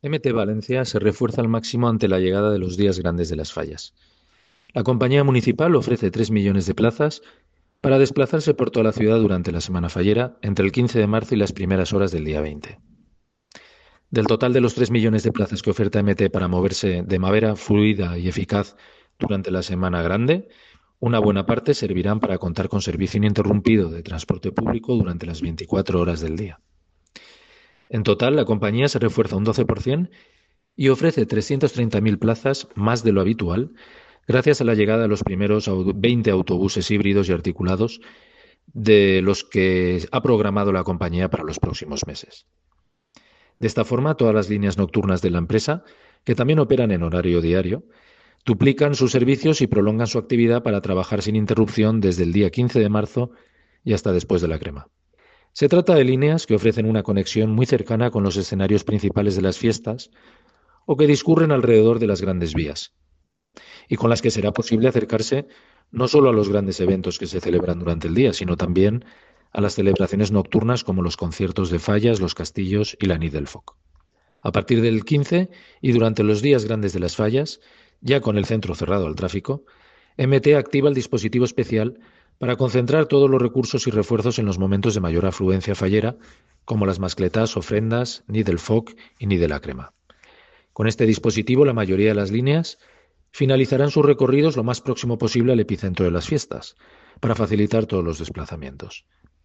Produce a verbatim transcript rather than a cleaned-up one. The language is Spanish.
M T Valencia se refuerza al máximo ante la llegada de los días grandes de las fallas. La compañía municipal ofrece tres millones de plazas para desplazarse por toda la ciudad durante la semana fallera, entre el quince de marzo y las primeras horas del día veinte. Del total de los tres millones de plazas que oferta M T para moverse de manera fluida y eficaz durante la semana grande, una buena parte servirán para contar con servicio ininterrumpido de transporte público durante las veinticuatro horas del día. En total, la compañía se refuerza un doce por ciento y ofrece trescientas treinta mil plazas, más de lo habitual, gracias a la llegada de los primeros veinte autobuses híbridos y articulados de los que ha programado la compañía para los próximos meses. De esta forma, todas las líneas nocturnas de la empresa, que también operan en horario diario, duplican sus servicios y prolongan su actividad para trabajar sin interrupción desde el día quince de marzo y hasta después de la crema. Se trata de líneas que ofrecen una conexión muy cercana con los escenarios principales de las fiestas o que discurren alrededor de las grandes vías, y con las que será posible acercarse no solo a los grandes eventos que se celebran durante el día, sino también a las celebraciones nocturnas como los conciertos de fallas, los castillos y la Nit del Foc. A partir del quince y durante los días grandes de las fallas, ya con el centro cerrado al tráfico, M T activa el dispositivo especial para concentrar todos los recursos y refuerzos en los momentos de mayor afluencia fallera, como las mascletas, ofrendas, Nit del Foc y Nit de la Crema. Con este dispositivo, la mayoría de las líneas finalizarán sus recorridos lo más próximo posible al epicentro de las fiestas, para facilitar todos los desplazamientos.